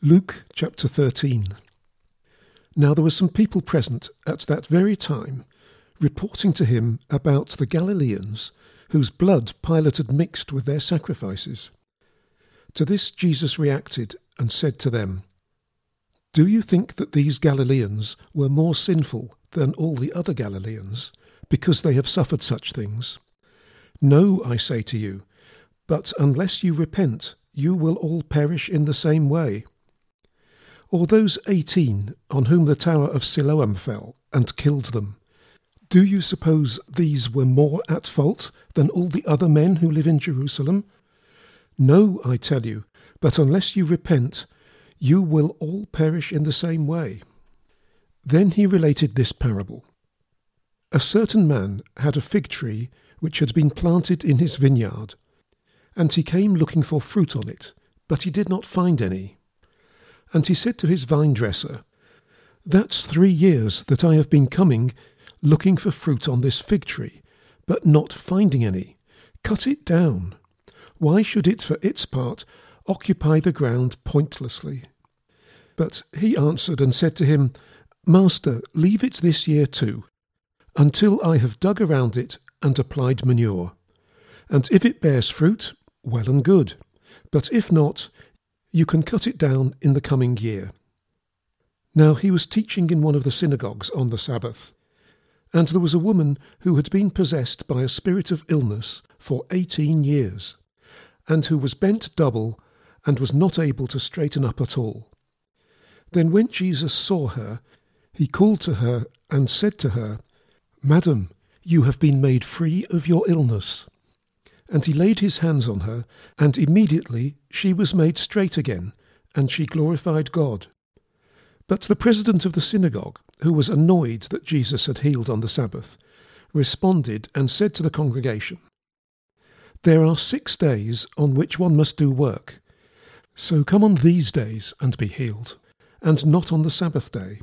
Luke chapter 13. Now there were some people present at that very time, reporting to him about the Galileans, whose blood Pilate had mixed with their sacrifices. To this Jesus reacted and said to them, "Do you think that these Galileans were more sinful than all the other Galileans, because they have suffered such things? No, I say to you, but unless you repent, you will all perish in the same way. Or those 18 on whom the tower of Siloam fell and killed them, do you suppose these were more at fault than all the other men who live in Jerusalem? No, I tell you, but unless you repent, you will all perish in the same way." Then he related this parable. A certain man had a fig tree which had been planted in his vineyard, and he came looking for fruit on it, but he did not find any. And he said to his vine-dresser, "That's 3 years that I have been coming, looking for fruit on this fig tree, but not finding any. Cut it down. Why should it, for its part, occupy the ground pointlessly?" But he answered and said to him, "Master, leave it this year too, until I have dug around it and applied manure. And if it bears fruit, well and good. But if not, you can cut it down in the coming year." Now he was teaching in one of the synagogues on the Sabbath, and there was a woman who had been possessed by a spirit of illness for 18 years, and who was bent double and was not able to straighten up at all. Then when Jesus saw her, he called to her and said to her, "Madam, you have been made free of your illness." And he laid his hands on her, and immediately she was made straight again, and she glorified God. But the president of the synagogue, who was annoyed that Jesus had healed on the Sabbath, responded and said to the congregation, "There are 6 days on which one must do work. So come on these days and be healed, and not on the Sabbath day."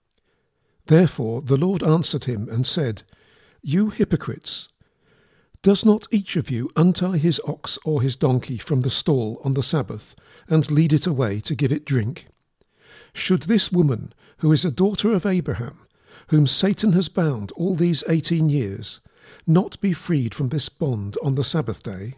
Therefore the Lord answered him and said, "You hypocrites! Does not each of you untie his ox or his donkey from the stall on the Sabbath and lead it away to give it drink? Should this woman, who is a daughter of Abraham, whom Satan has bound all these 18 years, not be freed from this bond on the Sabbath day?"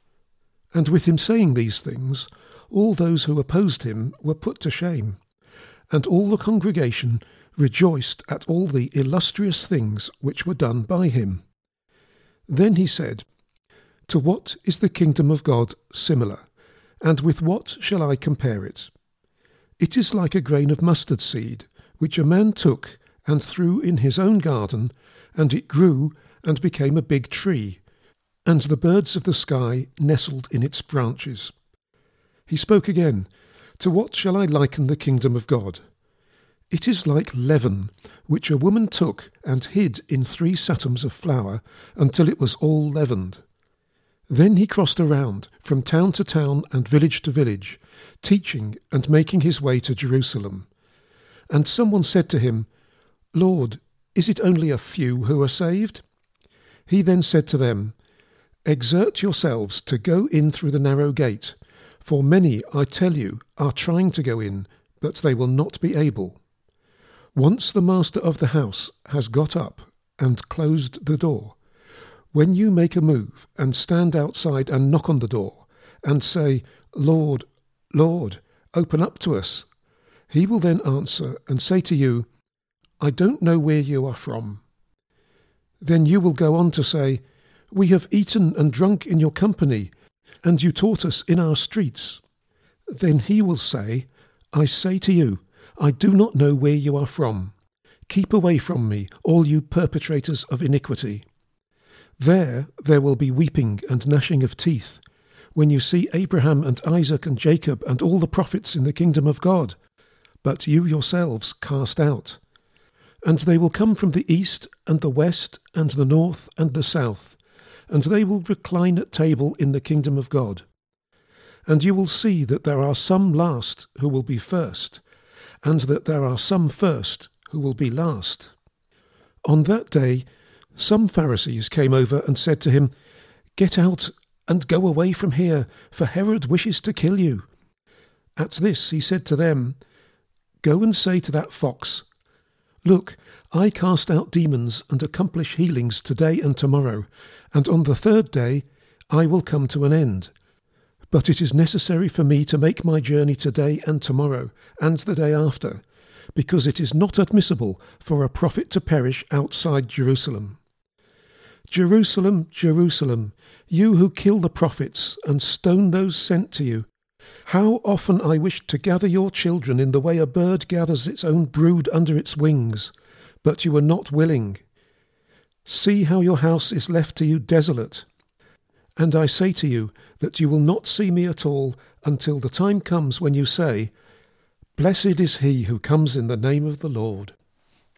And with him saying these things, all those who opposed him were put to shame, and all the congregation rejoiced at all the illustrious things which were done by him. Then he said, "To what is the kingdom of God similar, and with what shall I compare it? It is like a grain of mustard seed, which a man took and threw in his own garden, and it grew and became a big tree, and the birds of the sky nestled in its branches." He spoke again, "To what shall I liken the kingdom of God? It is like leaven, which a woman took and hid in 3 satums of flour until it was all leavened." Then he crossed around from town to town and village to village, teaching and making his way to Jerusalem. And someone said to him, "Lord, is it only a few who are saved?" He then said to them, "Exert yourselves to go in through the narrow gate, for many, I tell you, are trying to go in, but they will not be able. Once the master of the house has got up and closed the door, when you make a move and stand outside and knock on the door and say, 'Lord, Lord, open up to us,' he will then answer and say to you, 'I don't know where you are from.' Then you will go on to say, 'We have eaten and drunk in your company, and you taught us in our streets.' Then he will say, 'I say to you, I do not know where you are from. Keep away from me, all you perpetrators of iniquity.' There will be weeping and gnashing of teeth, when you see Abraham and Isaac and Jacob and all the prophets in the kingdom of God, but you yourselves cast out. And they will come from the east and the west and the north and the south, and they will recline at table in the kingdom of God. And you will see that there are some last who will be first, and that there are some first who will be last." On that day some Pharisees came over and said to him, "Get out and go away from here, for Herod wishes to kill you." At this he said to them, "Go and say to that fox, 'Look, I cast out demons and accomplish healings today and tomorrow, and on the third day I will come to an end. But it is necessary for me to make my journey today and tomorrow, and the day after, because it is not admissible for a prophet to perish outside Jerusalem. Jerusalem, Jerusalem, you who kill the prophets and stone those sent to you, how often I wished to gather your children in the way a bird gathers its own brood under its wings, but you were not willing. See how your house is left to you desolate. And I say to you that you will not see me at all until the time comes when you say, Blessed is he who comes in the name of the Lord.'"